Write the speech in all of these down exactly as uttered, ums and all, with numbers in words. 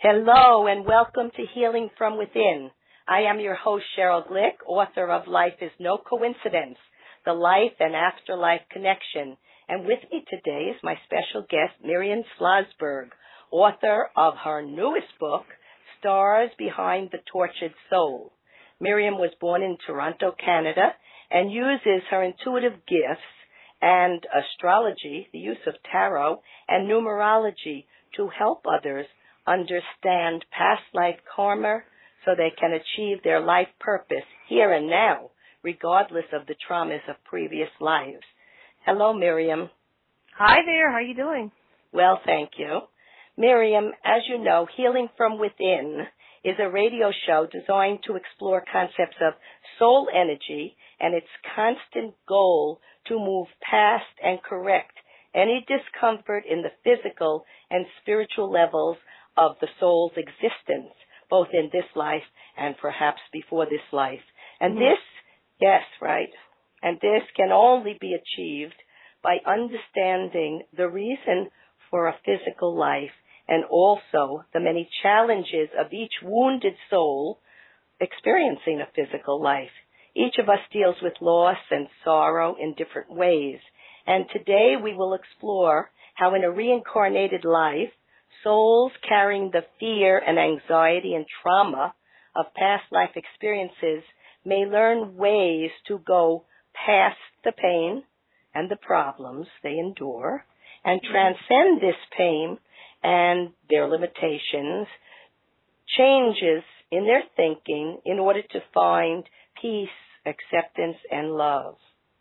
Hello and welcome to Healing from Within. I am your host, Cheryl Glick, author of Life is No Coincidence, The Life and Afterlife Connection. And with me today is my special guest, Miriam Schlossberg, author of her newest book, Stars Behind the Tortured Soul. Miriam was born in Toronto, Canada, and uses her intuitive gifts and astrology, the use of tarot, and numerology to help others understand past life karma so they can achieve their life purpose here and now, regardless of the traumas of previous lives. Hello, Miriam. Hi there. How are you doing? Well, thank you. Miriam, as you know, Healing from Within is a radio show designed to explore concepts of soul energy and its constant goal to move past and correct any discomfort in the physical and spiritual levels of the soul's existence, both in this life and perhaps before this life. And Mm-hmm. this, yes, right, and this can only be achieved by understanding the reason for a physical life and also the many challenges of each wounded soul experiencing a physical life. Each of us deals with loss and sorrow in different ways. And today we will explore how in a reincarnated life, souls carrying the fear and anxiety and trauma of past life experiences may learn ways to go past the pain and the problems they endure and transcend this pain and their limitations, changes in their thinking in order to find peace, acceptance, and love.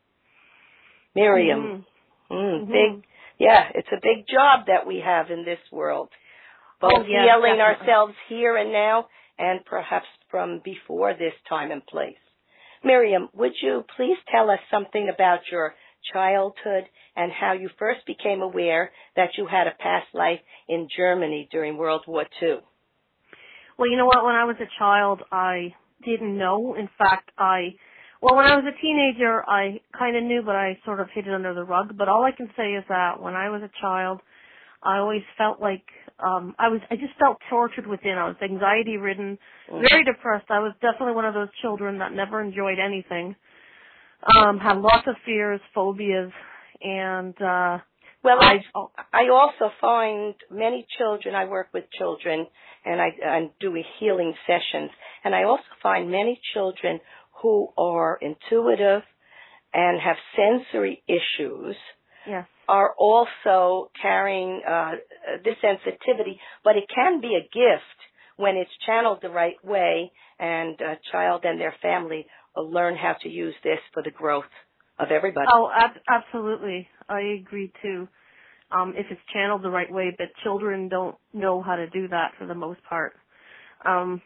Miriam, Mm-hmm. mm, Mm-hmm. big, yeah, it's a big job that we have in this world. Both Oh, yes, healing definitely. ourselves here and now and perhaps from before this time and place. Miriam, would you please tell us something about your childhood and how you first became aware that you had a past life in Germany during World War Two? Well, you know what? When I was a child, I didn't know. In fact, I, well, when I was a teenager, I kind of knew, but I sort of hid it under the rug. But all I can say is that when I was a child, I always felt like um I was I just felt tortured within. I was anxiety ridden, Mm-hmm. very depressed. I was definitely one of those children that never enjoyed anything. Um, had lots of fears, phobias, and uh Well, I I, I also find many children, I work with children and I, I do healing sessions, and I also find many children who are intuitive and have sensory issues yes. are also carrying uh, this sensitivity, but it can be a gift when it's channeled the right way and a child and their family will learn how to use this for the growth of everybody. Oh, ab- absolutely. I agree too. Um, if it's channeled the right way, but children don't know how to do that for the most part. Um,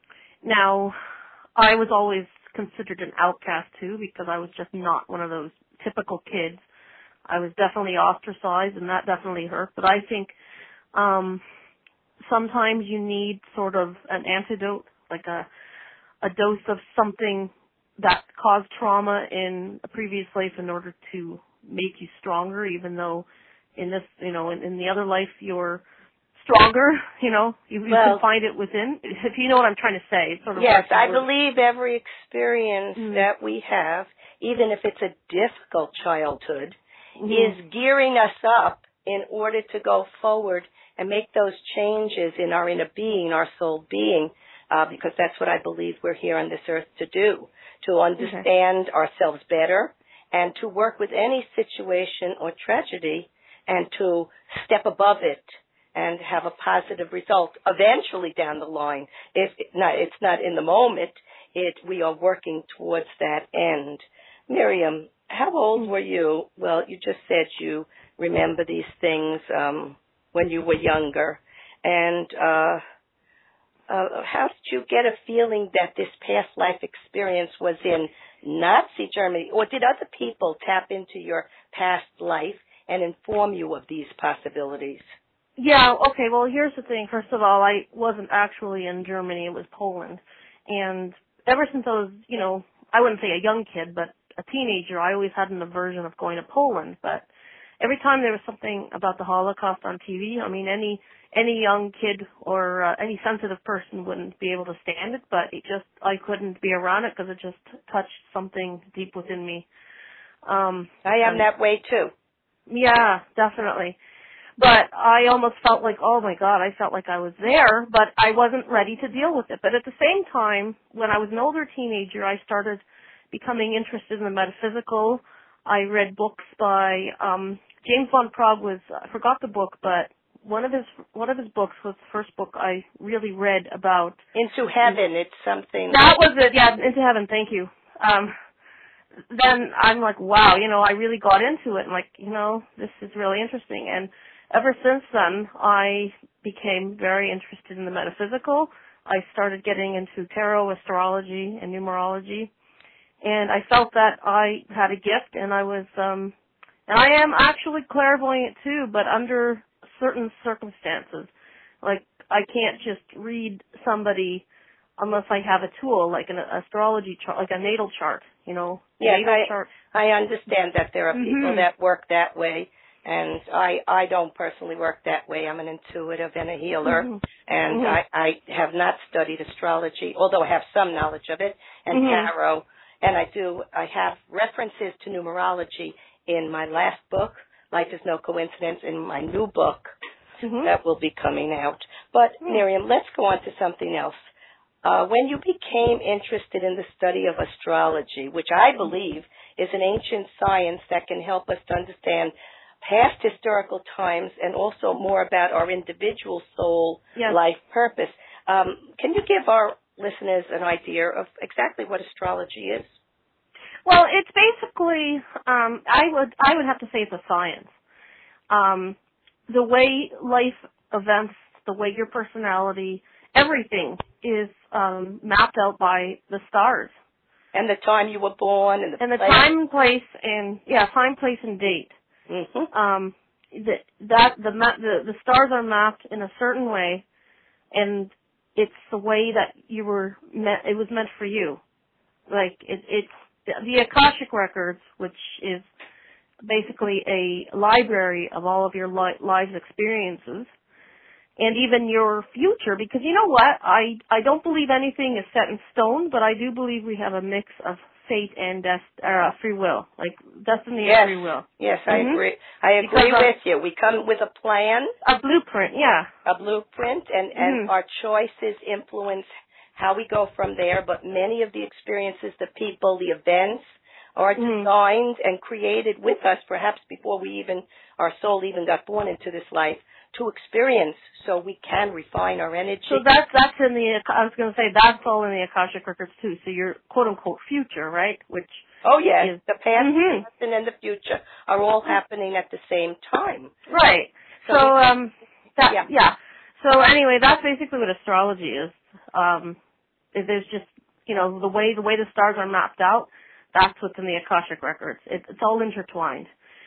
now, I was always considered an outcast too because I was just not one of those typical kids. I was definitely ostracized, and that definitely hurt. But I think um, sometimes you need sort of an antidote, like a a dose of something that caused trauma in a previous life in order to make you stronger, even though in this, you know, in, in the other life you're stronger, you know, you, you Well, can find it within, if you know what I'm trying to say. It's sort of yes, like I we're, believe every experience mm, that we have, even if it's a difficult childhood, mm, is gearing us up in order to go forward and make those changes in our inner being, our soul being, uh, because that's what I believe we're here on this earth to do, to understand okay. ourselves better and to work with any situation or tragedy and to step above it and have a positive result eventually down the line. If it not, it's not in the moment, it we are working towards that end. Miriam, how old were you? Well, you just said you remember these things um, when you were younger. And uh, uh, how did you get a feeling that this past life experience was in Nazi Germany? Or did other people tap into your past life and inform you of these possibilities? Yeah, okay, well, here's the thing. First of all, I wasn't actually in Germany. It was Poland. And ever since I was, you know, I wouldn't say a young kid, but a teenager, I always had an aversion of going to Poland. But every time there was something about the Holocaust on T V, I mean, any any young kid or uh, any sensitive person wouldn't be able to stand it, but it just, I couldn't be around it because it just touched something deep within me. Um, I am that way too. Yeah, definitely. But I almost felt like, oh my God, I felt like I was there, but I wasn't ready to deal with it. But at the same time, when I was an older teenager, I started becoming interested in the metaphysical. I read books by um James von Prague was, I forgot the book, but one of his one of his books was the first book I really read about. Into Heaven, it's something. That was it, yeah, Into Heaven, thank you. Um, then I'm like, wow, you know, I really got into it. I'm like, you know, this is really interesting. And ever since then, I became very interested in the metaphysical. I started getting into tarot, astrology, and numerology. And I felt that I had a gift, and I was, um, and I am actually clairvoyant too, but under certain circumstances. Like, I can't just read somebody unless I have a tool, like an astrology chart, like a natal chart, you know. Yes, natal I, chart. I understand that there are Mm-hmm. people that work that way, and I, I don't personally work that way. I'm an intuitive and a healer, Mm-hmm. and Mm-hmm. I, I have not studied astrology, although I have some knowledge of it, and Mm-hmm. tarot, and I do, I have references to numerology in my last book, Life is No Coincidence, in my new book Mm-hmm. that will be coming out. But, Mm-hmm. Miriam, let's go on to something else. Uh, when you became interested in the study of astrology, which I believe is an ancient science that can help us to understand past historical times and also more about our individual soul Yes. life purpose, um, can you give our listeners an idea of exactly what astrology is? Well, it's basically, um, I would I would have to say it's a science. Um, the way life events, the way your personality, everything is um, mapped out by the stars. And the time you were born and the And the place. time, place, and yeah, time, place, and date. Mm-hmm. Um, the, that the, ma- the the stars are mapped in a certain way, and it's the way that you were meant. It was meant for you. Like it, it's the Akashic Records, which is basically a library of all of your li- life's experiences, and even your future. Because you know what, I I don't believe anything is set in stone, but I do believe we have a mix of fate and dest- uh, free will, like destiny Yes. and free will. Yes, I Mhm. agree. I agree Because, uh, with you. We come with a plan, A blueprint, yeah. a blueprint, and, and Mhm. our choices influence how we go from there. But many of the experiences, the people, the events are Mhm. designed and created with us, perhaps before we even, our soul even got born into this life, to experience so we can refine our energy. So that's that's in the. I was going to say that's all in the Akashic Records too. So your quote unquote future, right? Which oh, yes, is, the past, Mhm. the present, and the future are all happening at the same time. right. So So we- um, that yeah. yeah. So anyway, that's basically what astrology is. Um, is there's just you know the way the way the stars are mapped out. That's what's in the Akashic Records. It, it's all intertwined.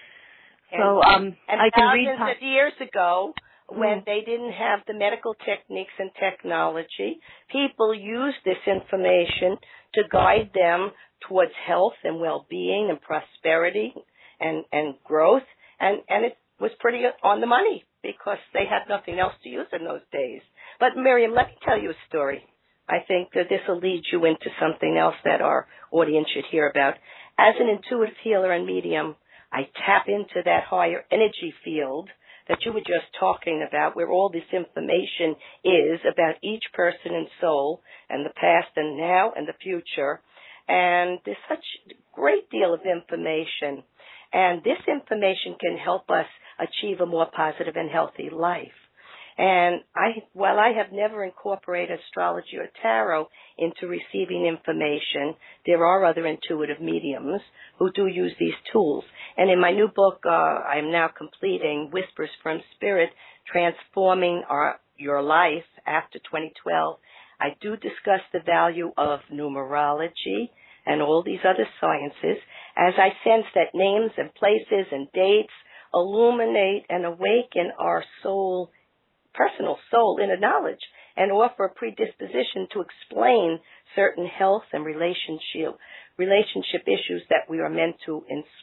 So um, And I can read. thousands of years ago, when Mm. they didn't have the medical techniques and technology, people used this information to guide them towards health and well-being and prosperity and, and growth. And, and it was pretty on the money because they had nothing else to use in those days. But Miriam, let me tell you a story. I think that this will lead you into something else that our audience should hear about. As an intuitive healer and medium, I tap into that higher energy field that you were just talking about, where all this information is about each person and soul and the past and now and the future. And there's such a great deal of information. And this information can help us achieve a more positive and healthy life. And I, while I have never incorporated astrology or tarot into receiving information, there are other intuitive mediums who do use these tools. And in my new book, uh, I am now completing Whispers from Spirit, Transforming Our, Your Life After twenty twelve. I do discuss the value of numerology and all these other sciences, as I sense that names and places and dates illuminate and awaken our soul personal soul inner knowledge and offer a predisposition to explain certain health and relationship relationship issues that we are meant to ins-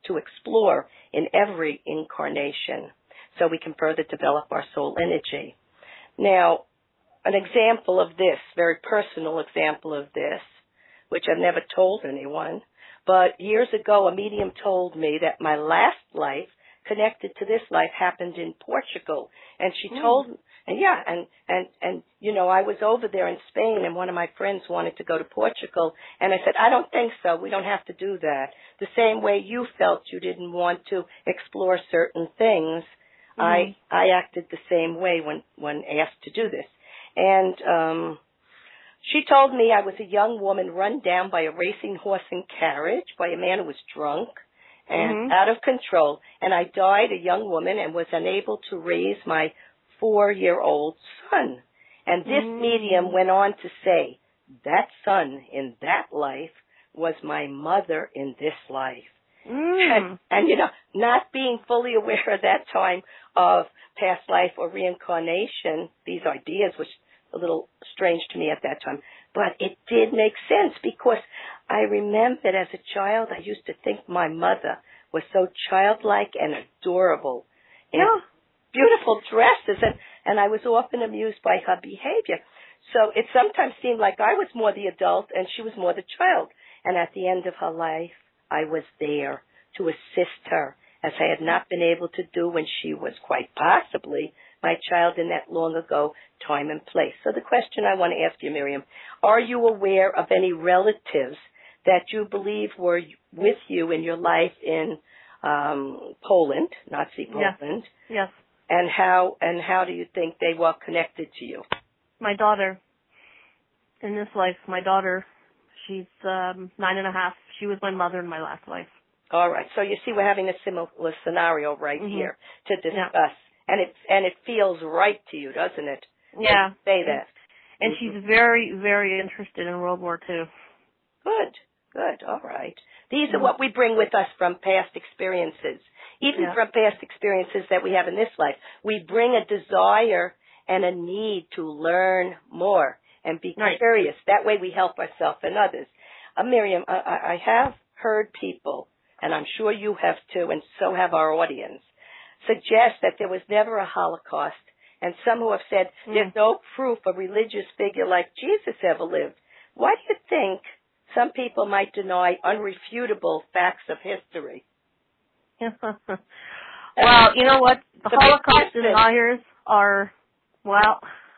to explore in every incarnation so we can further develop our soul energy. Now, an example of this, very personal example of this, which I've never told anyone, but years ago a medium told me that my last life connected to this life happened in Portugal. And she Mm. told, and yeah, and, and, and, you know, I was over there in Spain and one of my friends wanted to go to Portugal. And I said, I don't think so. We don't have to do that. The same way you felt you didn't want to explore certain things, mm-hmm. I, I acted the same way when, when asked to do this. And, um, she told me I was a young woman run down by a racing horse and carriage by a man who was drunk and mm-hmm. out of control, and I died a young woman and was unable to raise my four-year-old son. And this mm. medium went on to say, that son in that life was my mother in this life. Mm. And, and, you know, not being fully aware at that time of past life or reincarnation, these ideas, which a little strange to me at that time, but it did make sense because I remembered as a child I used to think my mother was so childlike and adorable in yeah. beautiful dresses, and, and I was often amused by her behavior. So it sometimes seemed like I was more the adult and she was more the child. And at the end of her life, I was there to assist her, as I had not been able to do when she was quite possibly my child in that long ago time and place. So the question I want to ask you, Miriam, are you aware of any relatives that you believe were with you in your life in um, Poland, Nazi Poland? Yes. yes. And how and how do you think they were connected to you? My daughter. In this life, my daughter, she's um, nine and a half. She was my mother in my last life. All right. So you see, we're having a similar scenario right mm-hmm. here to discuss. Yeah. And it and it feels right to you, doesn't it? Yeah. To say that. And mm-hmm. she's very, very interested in World War Two. Good. Good. All right. These mm-hmm. are what we bring with us from past experiences. Even yeah. from past experiences that we have in this life. We bring a desire and a need to learn more and be right. curious. That way we help ourselves and others. Uh, Miriam, I, I have heard people, and I'm sure you have too, and so have our audience, suggest that there was never a Holocaust, and some who have said mm. there's no proof a religious figure like Jesus ever lived. Why do you think some people might deny unrefutable facts of history? Well, you know what? The, the Holocaust deniers are, well,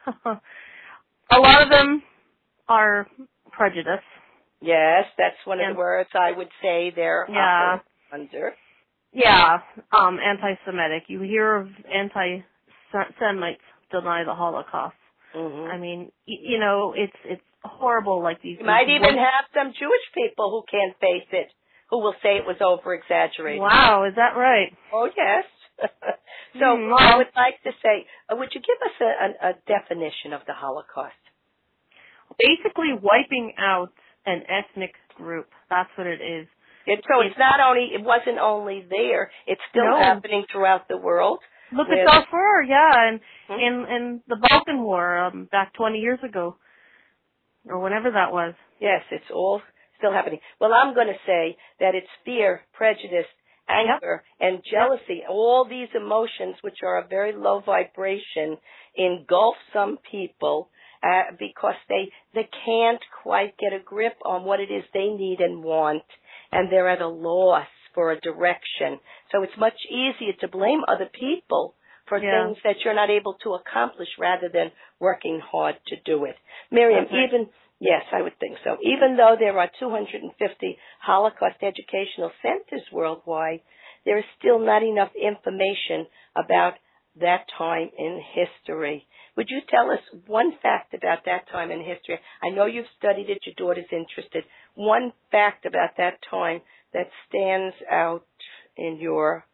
a lot of them are prejudiced. Yes, that's one of and, the words I would say they're yeah. under. Yeah, um, anti-Semitic. You hear of anti-Semites deny the Holocaust. Mm-hmm. I mean, y- you know, it's it's horrible. Like these. You might these even words. have some Jewish people who can't face it, who will say it was over-exaggerated. Wow, is that right? Oh, yes. So mm, well, I would like to say, uh, would you give us a, a, a definition of the Holocaust? Basically wiping out an ethnic group. That's what it is. It, so it's, it's not only, it wasn't only there, it's still no. happening throughout the world. Look at Darfur, yeah, and, hmm? and, and the Balkan War um, back twenty years ago, or whenever that was. Yes, it's all still happening. Well, I'm going to say that it's fear, prejudice, anger, yep. and jealousy. Yep. All these emotions, which are a very low vibration, engulf some people uh, because they they can't quite get a grip on what it is they need and want, and they're at a loss for a direction. So it's much easier to blame other people for yeah. things that you're not able to accomplish rather than working hard to do it. Miriam, okay. even... Yes, I would think so. Even though there are two hundred fifty Holocaust educational centers worldwide, there is still not enough information about that time in history. Would you tell us one fact about that time in history? I know you've studied it, your daughter's interested. One fact about that time that stands out in your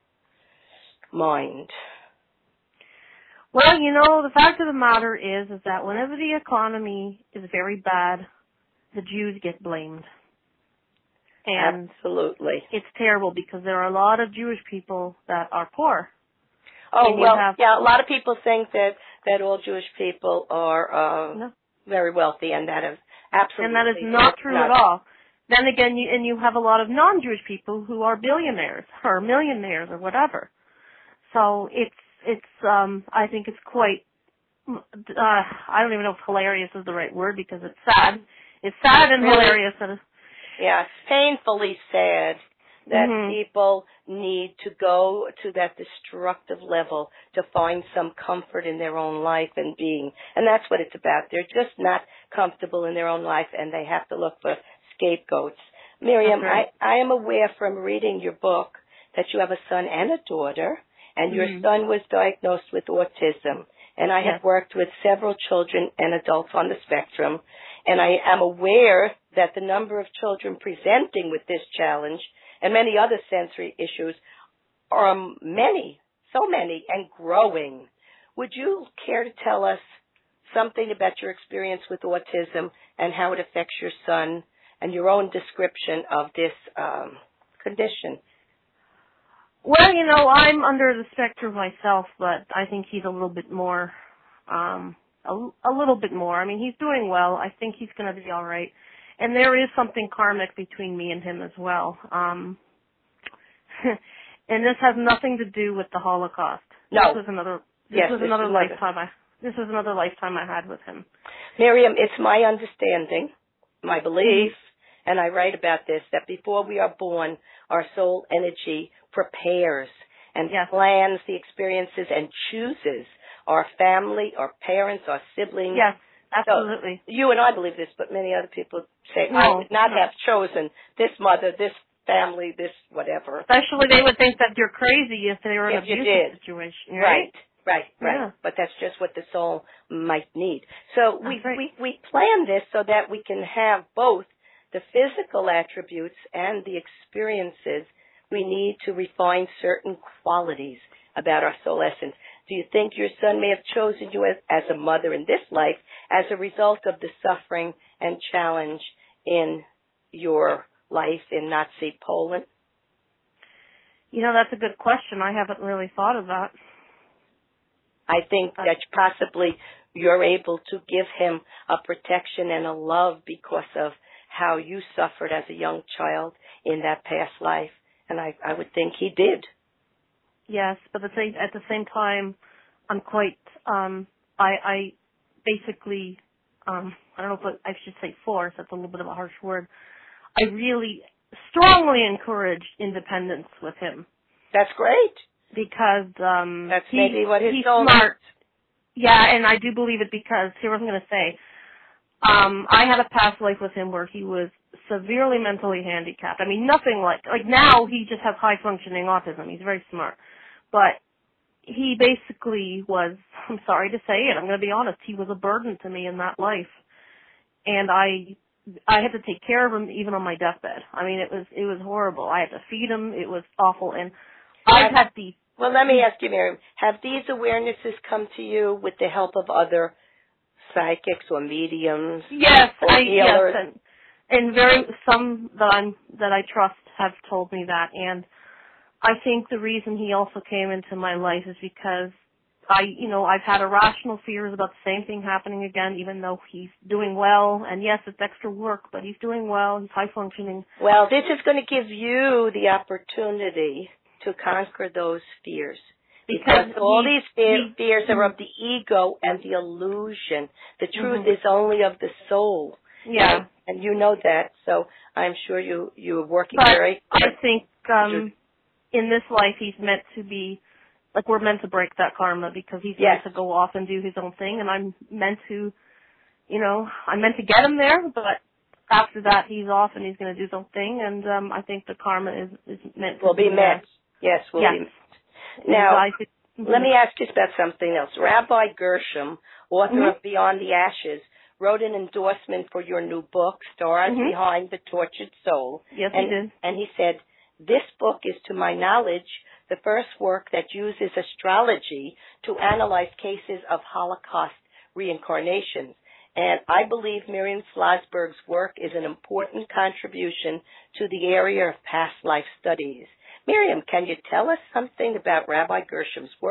mind. Well, you know, the fact of the matter is, is that whenever the economy is very bad, the Jews get blamed. And absolutely. It's terrible because there are a lot of Jewish people that are poor. Oh, well, have, yeah, a lot of people think that, that all Jewish people are uh, no. very wealthy, and that is absolutely And that is not true not. at all. then again, you, and you have a lot of non-Jewish people who are billionaires or millionaires or whatever. So it's it's um I think it's quite uh I don't even know if hilarious is the right word because it's sad. It's sad and really? hilarious. That it's, yeah, it's painfully sad that mm-hmm. people need to go to that destructive level to find some comfort in their own life and being. And that's what it's about. They're just not comfortable in their own life, and they have to look for scapegoats. Miriam, right. I, I am aware from reading your book that you have a son and a daughter, and your mm-hmm. son was diagnosed with autism. And I yes. have worked with several children and adults on the spectrum, and I am aware that the number of children presenting with this challenge and many other sensory issues are many, so many, and growing. Would you care to tell us something about your experience with autism and how it affects your son and your own description of this um, condition? Well, you know, I'm under the spectrum myself, but I think he's a little bit more, um, a, a little bit more. I mean, he's doing well. I think he's going to be all right. And there is something karmic between me and him as well. Um, and this has nothing to do with the Holocaust. No. This was another. This yes, was this another is lifetime. I. This was another lifetime I had with him. Miriam, it's my understanding, my belief, mm-hmm. and I write about this, that before we are born, our soul energy prepares and yes. plans the experiences and chooses our family, our parents, our siblings. Yes. Absolutely. So you and I believe this, but many other people say, no, I would not no. have chosen this mother, this family, this whatever. Especially they would think that you're crazy if they were in if an abusive situation. Right, right, right. right. Yeah. But that's just what the soul might need. So we, right. we, we plan this so that we can have both the physical attributes and the experiences we need to refine certain qualities about our soul essence. Do you think your son may have chosen you as, as a mother in this life as a result of the suffering and challenge in your life in Nazi Poland? You know, that's a good question. I haven't really thought of that. I think that possibly you're able to give him a protection and a love because of how you suffered as a young child in that past life. And I, I would think he did. Yes, but at the same, at the same time, I'm quite, um, I, I basically, um, I don't know if I should say force, that's a little bit of a harsh word. I really strongly encourage independence with him. That's great. Because, um, that's he, maybe what his he's soul smart. Needs. Yeah, and I do believe it because, here what I'm going to say, um, I had a past life with him where he was severely mentally handicapped. I mean, nothing like, like now he just has high functioning autism. He's very smart. But he basically was, I'm sorry to say it, I'm going to be honest, he was a burden to me in that life. And I, I had to take care of him even on my deathbed. I mean, it was, it was horrible. I had to feed him. It was awful. And I've had the, well, let me ask you, Miriam, have these awarenesses come to you with the help of other psychics or mediums? Yes, or I, healers? yes, and, and very, some that I'm, that I trust have told me that. And I think the reason he also came into my life is because I, you know, I've had irrational fears about the same thing happening again, even though he's doing well. And yes, it's extra work, but he's doing well. He's high functioning. Well, this is going to give you the opportunity to conquer those fears. Because, because all he, these fear, he, fears are of the ego and the illusion. The truth mm-hmm. is only of the soul. Yeah. And, and you know that, so I'm sure you, you are working but very hard. I think, um, in this life, he's meant to be, like, we're meant to break that karma because he's yes. meant to go off and do his own thing, and I'm meant to, you know, I'm meant to get him there, but after that, he's off and he's going to do his own thing, and um, I think the karma is, is meant to will be, be met. There. Yes, will yes. be met. Now, think, mm-hmm. let me ask you about something else. Rabbi Gershom, author mm-hmm. of Beyond the Ashes, wrote an endorsement for your new book, Stars mm-hmm. Behind the Tortured Soul. Yes, and, he did. And he said, this book is, to my knowledge, the first work that uses astrology to analyze cases of Holocaust reincarnations. And I believe Miriam Slosberg's work is an important contribution to the area of past life studies. Miriam, can you tell us something about Rabbi Gershom's work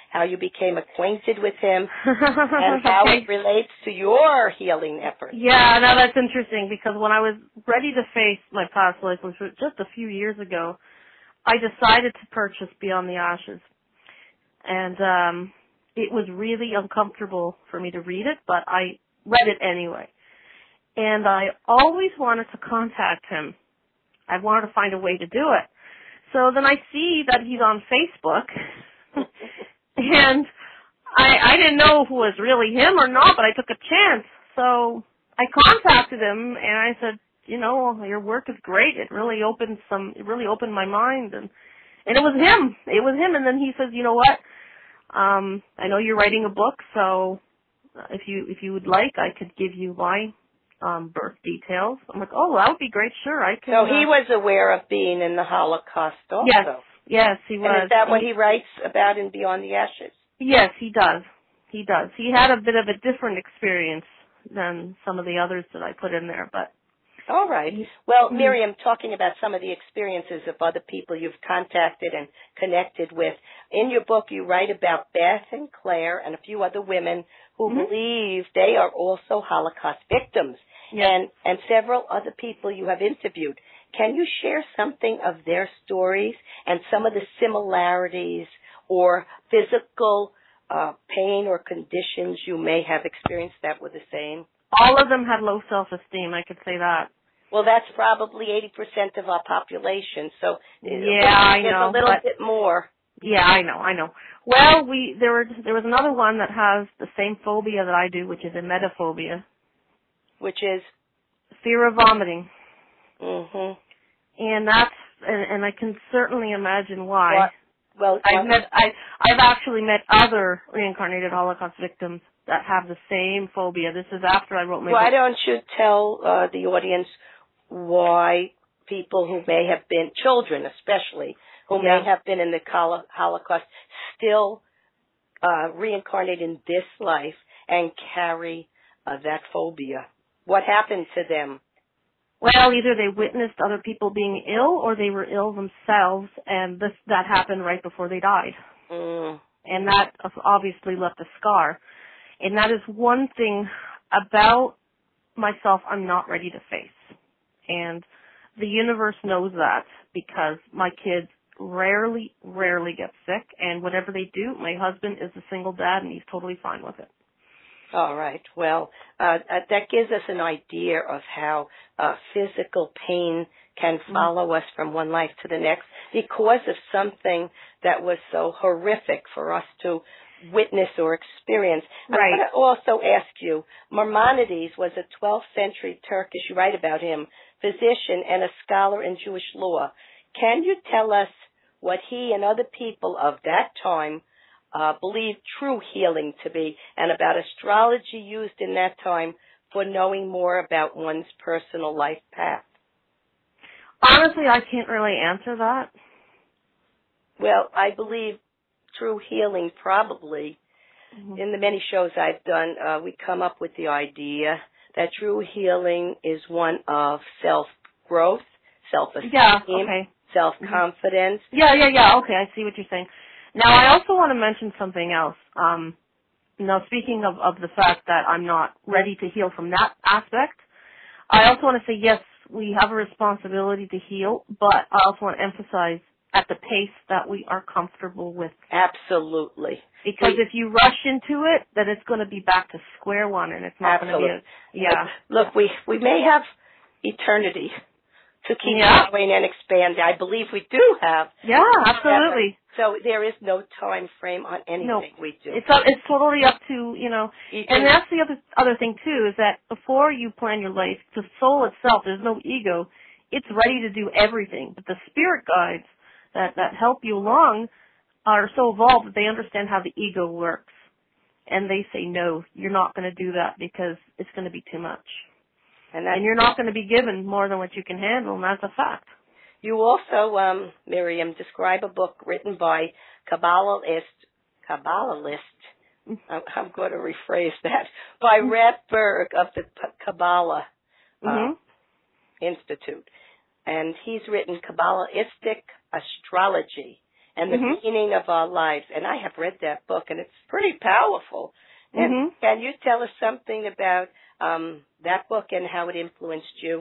how you became acquainted with him, and how okay. it relates to your healing efforts. Yeah, no, that's interesting because when I was ready to face my past life, which was just a few years ago, I decided to purchase Beyond the Ashes. And um, it was really uncomfortable for me to read it, but I read it anyway. And I always wanted to contact him. I wanted to find a way to do it. So then I see that he's on Facebook, and I, I didn't know if it was really him or not, but I took a chance. So I contacted him, and I said, you know, your work is great. It really opened some, it really opened my mind, and and it was him. It was him. And then he says, you know what? Um, I know you're writing a book, so if you if you would like, I could give you my um, birth details. I'm like, oh, that would be great. Sure, I can. So he uh, was aware of being in the Holocaust also. Yes, yes, he was. And is that what he, he writes about in Beyond the Ashes? Yes, he does. He does. He had a bit of a different experience than some of the others that I put in there, but. All right. Well, Miriam, talking about some of the experiences of other people you've contacted and connected with, in your book you write about Beth and Claire and a few other women who mm-hmm. believe they are also Holocaust victims, yes. and, and several other people you have interviewed. Can you share something of their stories and some of the similarities or physical uh, pain or conditions you may have experienced that were the same? All of them had low self-esteem, I could say that. Well, that's probably eighty percent of our population, so yeah, I there's know, a little bit more. Yeah, I know, I know. Well, we there were there was another one that has the same phobia that I do, which is emetophobia. Which is? Fear of vomiting. Mhm. And that's and, and I can certainly imagine why. What? Well, I've met I I've actually met other reincarnated Holocaust victims that have the same phobia. This is after I wrote my book. Why don't you tell uh, the audience why people who may have been, children especially, who yeah. may have been in the Holocaust still uh, reincarnate in this life and carry uh, that phobia? What happened to them? Well, either they witnessed other people being ill or they were ill themselves, and this that happened right before they died. Mm. And that obviously left a scar. And that is one thing about myself I'm not ready to face. And the universe knows that because my kids rarely, rarely get sick. And whatever they do, my husband is a single dad and he's totally fine with it. All right. Well, uh, that gives us an idea of how uh, physical pain can follow mm-hmm. us from one life to the next because of something that was so horrific for us to witness or experience. Right. I'm going to also ask you, Maimonides was a twelfth century Turkish, you write about him, physician and a scholar in Jewish law. Can you tell us what he and other people of that time uh, believed true healing to be and about astrology used in that time for knowing more about one's personal life path? Honestly, I can't really answer that. Well, I believe true healing probably, mm-hmm. in the many shows I've done, uh, we come up with the idea that true healing is one of self-growth, self-esteem, yeah, okay. self-confidence. Mm-hmm. Yeah, yeah, yeah, okay, I see what you're saying. Now, I also want to mention something else. Um, now, speaking of, of the fact that I'm not ready to heal from that aspect, I also want to say, yes, we have a responsibility to heal, but I also want to emphasize at the pace that we are comfortable with. Absolutely. Because we, if you rush into it, then it's going to be back to square one, and it's not going to be a, yeah. Look, we, we may have eternity to keep yeah. growing and expanding. I believe we do have. Yeah, absolutely. So there is no time frame on anything no, we do. It's up, it's totally up to, you know, you and that's the other other thing too, is that before you plan your life, the soul itself, there's no ego, it's ready to do everything. But the spirit guides that, that help you along are so evolved that they understand how the ego works. And they say, no, you're not going to do that because it's going to be too much. And, and you're not going to be given more than what you can handle, and that's a fact. You also, um, Miriam, describe a book written by Kabbalist, Kabbalist, I'm, I'm going to rephrase that, by Rhett Berg of the Kabbalah uh, mm-hmm. Institute. And he's written Kabbalistic Astrology. and the mm-hmm. meaning of our lives. And I have read that book, and it's pretty powerful. And mm-hmm. can you tell us something about um, that book and how it influenced you?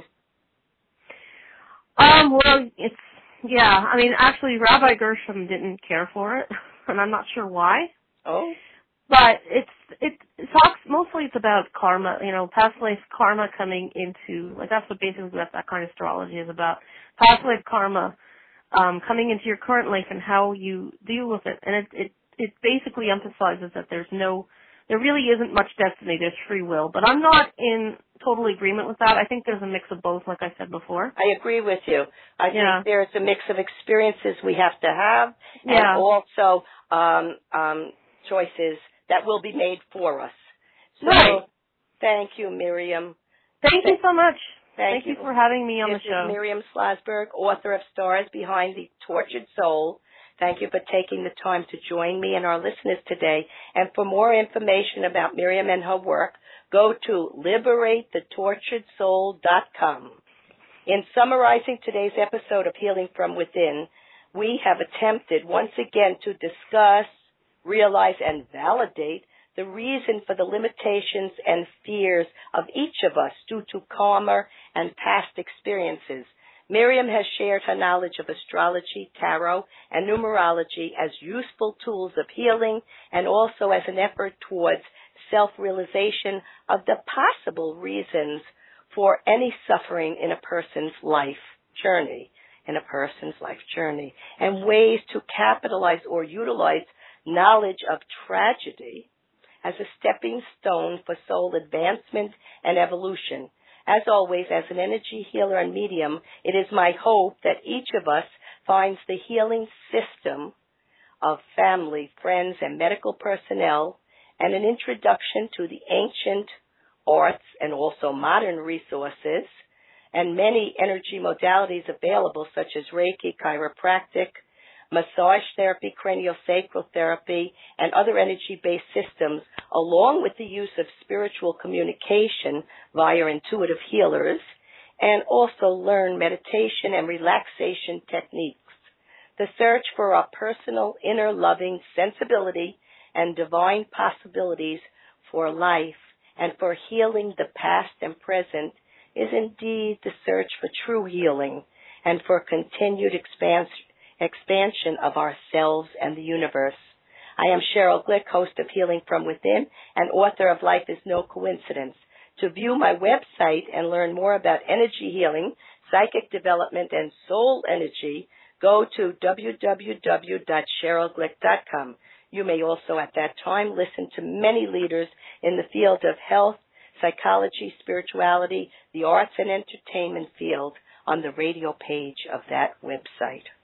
Um, well, it's, yeah, I mean, actually, Rabbi Gershom didn't care for it, and I'm not sure why. Oh. But it's, it, it talks, mostly it's about karma, you know, past life karma coming into, like, that's what basically what that kind of astrology is about. Past life karma, um, coming into your current life and how you deal with it. And it, it, it basically emphasizes that there's no, there really isn't much destiny, there's free will. But I'm not in total agreement with that. I think there's a mix of both, like I said before. I agree with you. I yeah. think there's a mix of experiences we have to have, and yeah. also um, um, choices that will be made for us. So, right. Thank you, Miriam. Thank you so much. Thank, Thank you. you for having me on this the show. This is Miriam Schlossberg, author of Stars Behind the Tortured Soul. Thank you for taking the time to join me and our listeners today. And for more information about Miriam and her work, go to liberate the tortured soul dot com. In summarizing today's episode of Healing from Within, we have attempted once again to discuss, realize, and validate the reason for the limitations and fears of each of us due to karma and past experiences. Miriam has shared her knowledge of astrology, tarot, and numerology as useful tools of healing and also as an effort towards self-realization of the possible reasons for any suffering in a person's life journey, in a person's life journey, and ways to capitalize or utilize knowledge of tragedy as a stepping stone for soul advancement and evolution. As always, as an energy healer and medium, it is my hope that each of us finds the healing system of family, friends, and medical personnel and an introduction to the ancient arts and also modern resources and many energy modalities available such as Reiki, chiropractic, massage therapy, craniosacral therapy, and other energy-based systems, along with the use of spiritual communication via intuitive healers, and also learn meditation and relaxation techniques. The search for our personal inner loving sensibility and divine possibilities for life and for healing the past and present is indeed the search for true healing and for continued expansion expansion of ourselves and the universe. I am Cheryl Glick, host of Healing from Within and author of Life is No Coincidence. To view my website and learn more about energy healing, psychic development, and soul energy, go to w w w dot cheryl glick dot com. You may also at that time listen to many leaders in the field of health, psychology, spirituality, the arts, and entertainment field on the radio page of that website.